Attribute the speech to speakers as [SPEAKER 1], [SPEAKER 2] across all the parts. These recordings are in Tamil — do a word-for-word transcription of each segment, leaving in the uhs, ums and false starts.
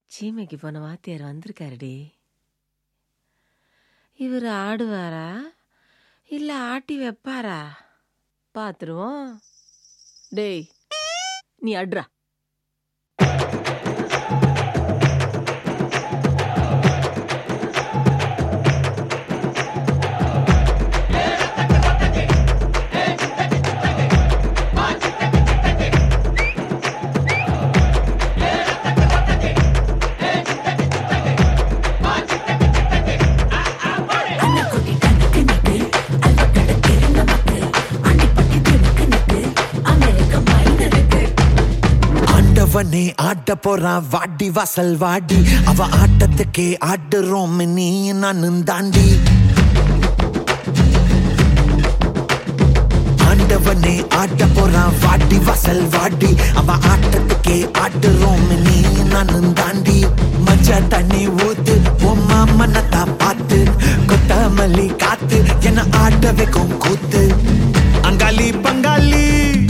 [SPEAKER 1] சீமைக்கு போன வாத்தியார் வந்திருக்காருடி. இவர் ஆடுவாரா இல்ல ஆட்டி வைப்பாரா பாத்துருவோம். டேய் நீ அட்ரா.
[SPEAKER 2] அவனே ஆட்ட போறான் வாடி வாசல் வாடி, அவ ஆட்டத்துக்கே ஆடுறோம் நீ நானும் தாண்டி. ஆண்டவனே ஆட்ட போறான் வாடி வாசல் வாடி, அவ ஆட்டத்துக்கே ஆடுறோம் நீ நானும் தாண்டி. மஞ்ச தண்ணி ஊத்து உம்மா மனத்தா பார்த்து, கொத்தமல்லி காத்து என்ன ஆட்ட வைக்கும் கூத்து. அங்காளி பங்காளி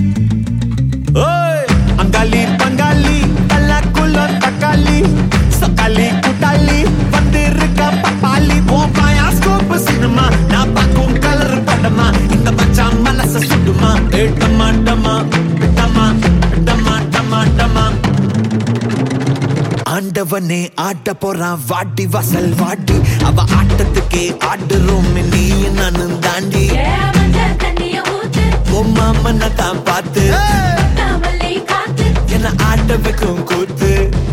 [SPEAKER 2] ஓய் அங்காளி பங்காளி கல்லாக்குள்ள தக்காளி சக்காளி குட்டாளி வந்திருக்க பப்பாளி. ஓ பாயாஸ்கோப் சினிமா நான் பார்க்கும் கலர் படமா, இந்த மச்சான் மனச சுடுமா. ஏ டமா டமா டமா டமா டமா டமா. ஆண்டவனே ஆட்ட போறான் வாடி வாசல் வாடி, அவ ஆட்டத்துக்கே ஆடுறோம் நீ நானும் தாண்டி. உம்மா மனத்தான் பார்த்து என்ன ஆட்ட வைக்கும் கூத்து.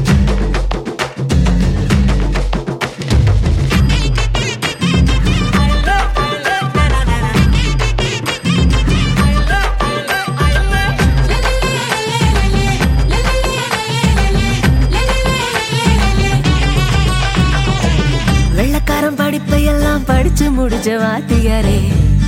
[SPEAKER 1] வெள்ளக்காரன் படிப்பையெல்லாம் படிச்சு முடிச்ச வாத்தியாரே.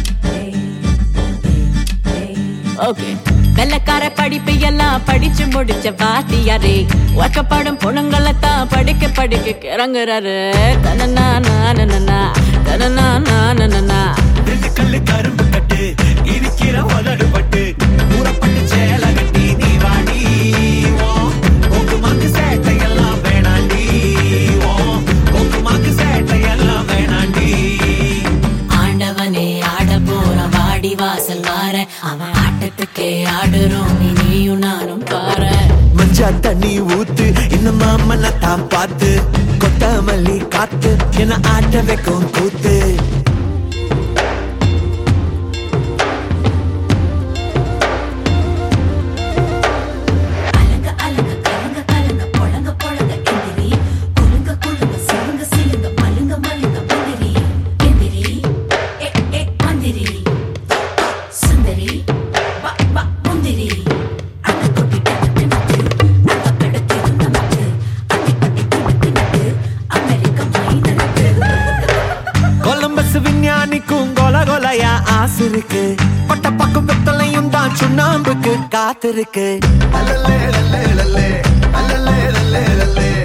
[SPEAKER 3] ஓகே வெள்ளக்கார படிப்பு எல்லாம் படிச்சு முடிச்ச வாத்தியாரே, ஒர்க்கப்படும் பொண்ணுங்களைத்தான் படிக்க படிக்க கிறங்குறாரு. தனனா நானனா தனனா நானனா.
[SPEAKER 2] ரெண்டு கல்லு கரும்பு கட்டு இருக்கிற உதடு பட்டு, ஊறப்பட்டு சேல கட்டி நீ வாடி. ஓக்கு மாக்கு சேட்டை எல்லாம் வேணாண்டி, ஓக்கு மாக்கு சேட்டை எல்லாம் வேணாண்டி.
[SPEAKER 3] ஆண்டவனே ஆட போற வாடி வாசல் வார, அவன் ஆட்டத்துக்கே ஆடுறோம் நீயும் நானும் பாரு.
[SPEAKER 2] மஞ்சா தண்ணி ஊத்து இன்னும் மாமனத்தான் பார்த்து, கொத்தமல்லி காத்து என்ன ஆட்ட வைக்கும் கூத்து. விஞ்ஞானிக்கும் கொல கொலையா ஆசை இருக்கு, பட்ட பக்கம் வெத்தலையும் தான் சுண்ணாம்புக்கு காத்திருக்கு.